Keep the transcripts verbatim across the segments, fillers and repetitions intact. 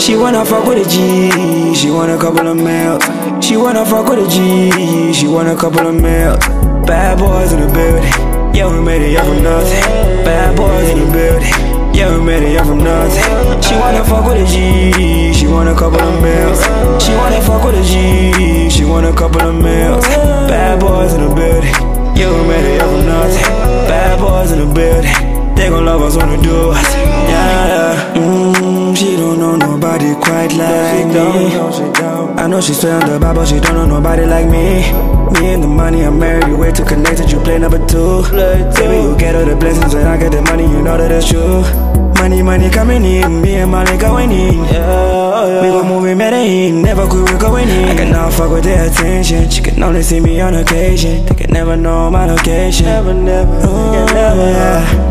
She wanna fuck with a G, she want a couple of mils. She wanna fuck with a G, she want a couple of mils. Bad boys in the building, yeah we made it, yeah from nothing. Bad boys in the building, yeah we made it, yeah from nothing. She wanna fuck with a G, she want a couple of mils. She wanna fuck with a G, she want a couple of mils. Bad boys in the building, yeah we made it, yeah from nothing. Bad boys in the building, they gon' love us when we do us. Yeah, yeah. Mm, she don't know nobody quite like me. I know she swear on the Bible, she don't know nobody like me. Me and the money, I'm married, you way too connected, you play number two. Baby, you get all the blessings and I get the money, you know that it's true. Money, money coming in, me and Molly going in. We gon' move in Medellin, never quit, we going in. I can now fuck with their attention, she can only see me on occasion. They can never know my location. Never, never, oh, never, yeah.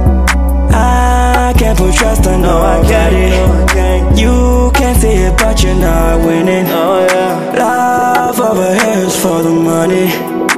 I can't put trust on nobody. You can't see it, but you're not winning. Love over here is for the money.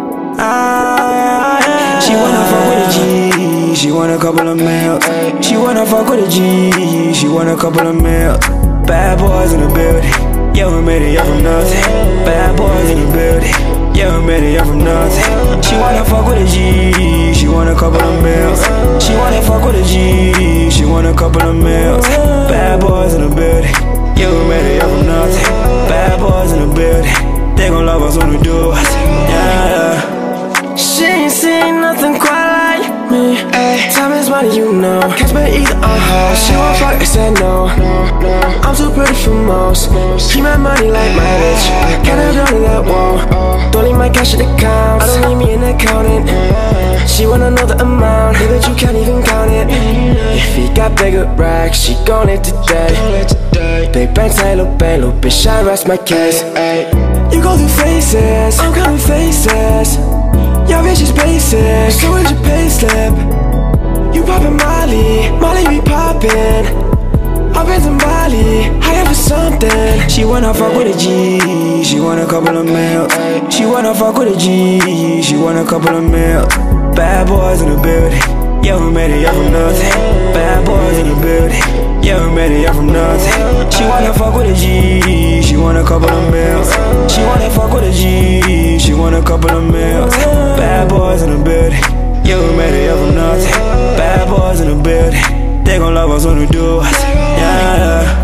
Ah, she wanna fuck with a G, she want a couple of mils. She wanna fuck with a G, she want a couple of mils. Bad boys in the building, yeah we made it, yeah from nothing. Bad boys in the building, yeah we made it, yeah from nothing. She wanna fuck with a G, she want a couple of mils. She wanna fuck with a G, she want a couple of mils. Bad boys in the building, yeah we made it, yeah from nothing. Bad boys in the building, they gon' love us when we do us. Yeah, yeah. She ain't seen nothing quite like me. Ay, time is money, you know. Catch me either on her. She won't fuck, I said no. I'm too pretty for most. Keep my money like my bitch. Can't have none of that, whoa. Don't leave my cash in the account. I don't need me in accounting. She wanna know the amount, hey, but you can't even count it. If he got bigger racks, she gon' it today. Big bang, say, little bang, little bitch, I rest my case. You go through phases, I'm counting faces. Your bitch is basic, so is your payslip. You poppin' Molly, Molly be poppin'. I've been to Bali, high for something. She wanna fuck with a G, she want a couple of mils. She wanna fuck with a G, she want a couple of mils. Bad boys in the building, yeah we made it, yeah from nothing. Bad boys in the building, yeah we made it, yeah from nothing. She wanna fuck with a G, she want a couple of mils. She wanna fuck with a G, she want a couple of mils. Bad boys in the building, yeah we made it, yeah from nothing. Bad boys in the building, they gon' love us when we do us. Yeah, yeah.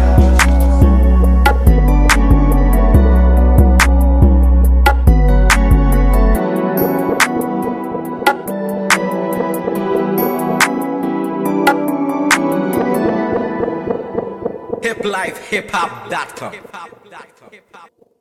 hip life hip hop dot com